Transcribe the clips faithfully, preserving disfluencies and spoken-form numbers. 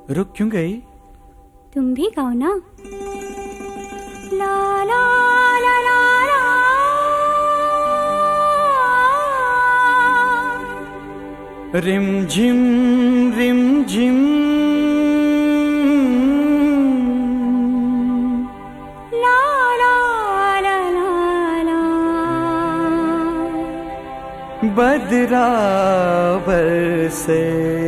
रुक क्यों गई? तुम भी गाओ ना। ला ला ला ला ला। रिम झिम रिम झिम ला ला ला ला ला। बदरा बरसे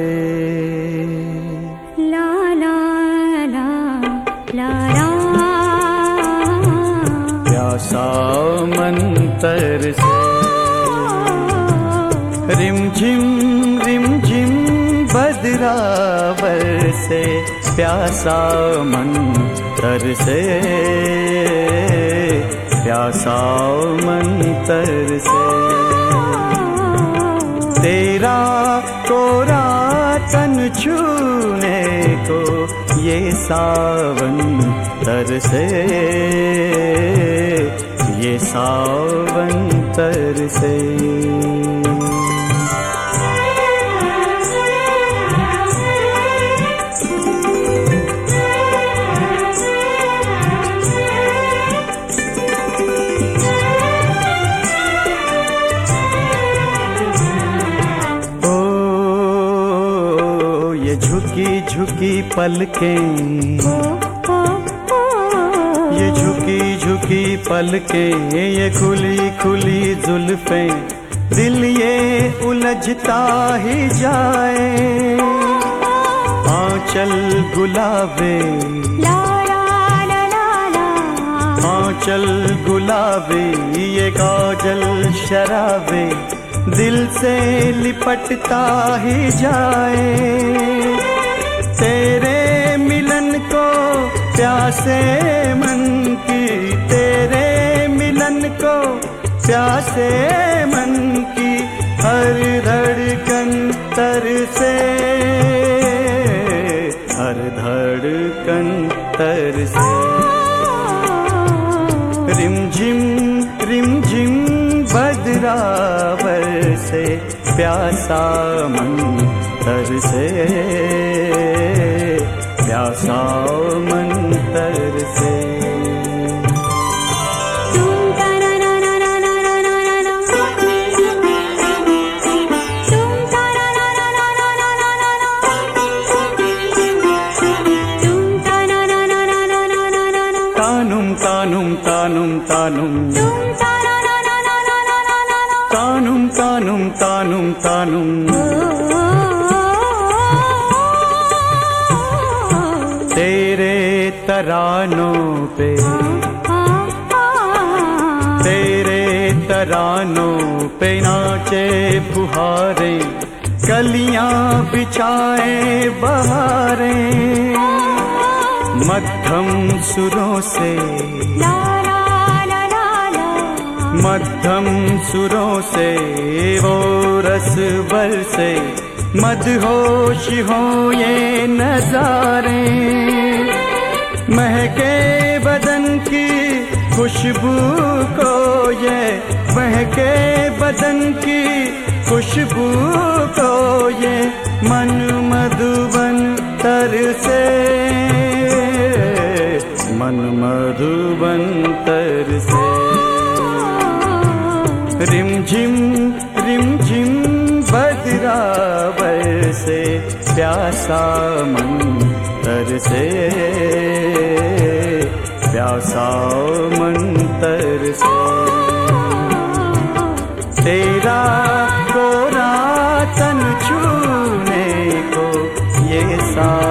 ला ला ला ला ला। प्यासा मंतर से रिम झिम रिम झिम बदरा बरसे प्यासा मंतर से प्यासा मंतर से। तेरा कोरा तन छूने को ये सावन तरसे ये सावन तरसे। झुकी झुकी पलकें ये झुकी झुकी पलकें ये खुली खुली जुल्फें दिल ये उलझता ही जाए। आंचल गुलाबे आंचल गुलाबे ये काजल शराबे दिल से लिपटता ही जाए। तेरे मिलन को प्यासे मन की तेरे मिलन को प्यासे मन की हर धड़कन तरसे हर धड़कन तरसे। रिम झिम रिम झिम बदरा बरसे प्यासा मन तरसे प्यासा मन तरसे। तानुम तानुम तानुम तानुम तानुम तानुम तानुम तानुम। तेरे तरानों पे तेरे तरानों पे नाचे फुहारे कलियां बिछाए बहारें मध्यम सुरों से मध्यम सुरों से वो रस बरसे मदहोश हो ये नजारे। महके बदन की खुशबू को ये महके बदन की खुशबू को ये मन मधुबन तरसे मन मधुबन तरसे। रिम झिम रिम झिम बदरा बरसे प्यासा मन तरसे प्यासा मन तरसे। तेरा कोरा तन छूने को ये सा